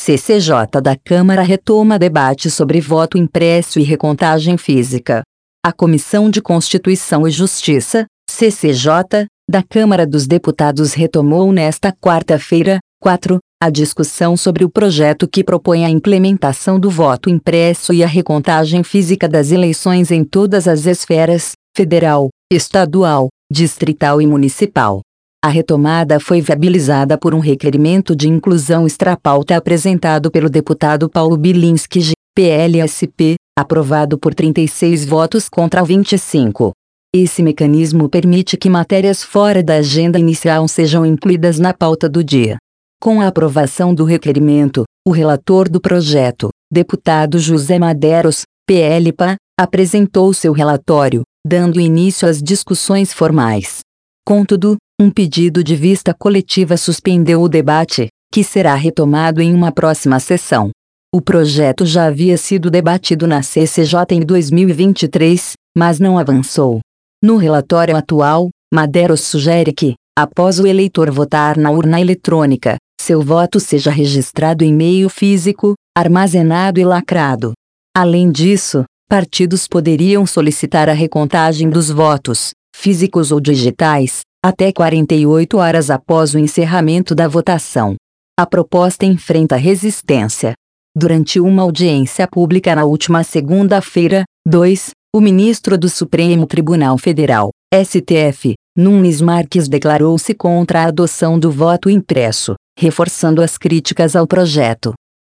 CCJ da Câmara retoma debate sobre voto impresso e recontagem física. A Comissão de Constituição e Justiça, CCJ, da Câmara dos Deputados retomou nesta quarta-feira, 4, a discussão sobre o projeto que propõe a implementação do voto impresso e a recontagem física das eleições em todas as esferas, federal, estadual, distrital e municipal. A retomada foi viabilizada por um requerimento de inclusão extrapauta apresentado pelo deputado Paulo Bilinski, PLSP, aprovado por 36 votos contra 25. Esse mecanismo permite que matérias fora da agenda inicial sejam incluídas na pauta do dia. Com a aprovação do requerimento, o relator do projeto, deputado José Madeiros, PLPA, apresentou seu relatório, dando início às discussões formais. Contudo, um pedido de vista coletiva suspendeu o debate, que será retomado em uma próxima sessão. O projeto já havia sido debatido na CCJ em 2023, mas não avançou. No relatório atual, Madeiros sugere que, após o eleitor votar na urna eletrônica, seu voto seja registrado em meio físico, armazenado e lacrado. Além disso, partidos poderiam solicitar a recontagem dos votos, físicos ou digitais, até 48 horas após o encerramento da votação. A proposta enfrenta resistência. Durante uma audiência pública na última segunda-feira, 2, o ministro do Supremo Tribunal Federal, STF, Nunes Marques declarou-se contra a adoção do voto impresso, reforçando as críticas ao projeto.